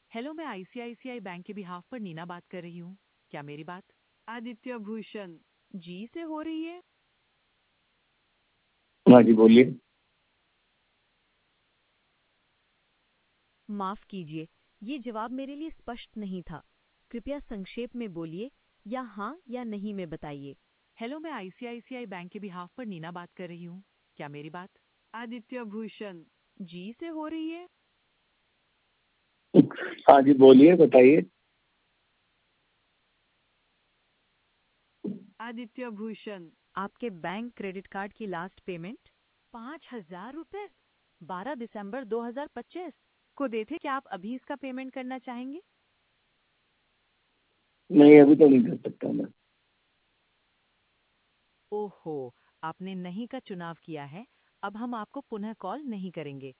Hello, मैं ICICI bank के behalf पर नीना बात कर रही हूँ। क्या मेरी बात आदित्य भूषण जी से हो रही है? हाँ जी, बोलिए। माफ कीजिए, ये जवाब मेरे लिए स्पष्ट नहीं था। कृपया संक्षेप में बोलिए या हाँ या नहीं में बताइए। हेलो, मैं आईसीआईसीआई बैंक के बिहाफ पर नीना बात कर रही हूँ। क्या मेरी बात आदित्य भूषण जी से हो रही है? हाँ जी, बोलिए, बताइए। आदित्य भूषण आपके बैंक क्रेडिट कार्ड की लास्ट पेमेंट 5,000 रुपए 12 दिसंबर 2025 को देते। क्या आप अभी इसका पेमेंट करना चाहेंगे? नहीं, अभी तो नहीं कर सकता मैं। ओहो, आपने नहीं का चुनाव किया है। अब हम आपको पुनः कॉल नहीं करेंगे।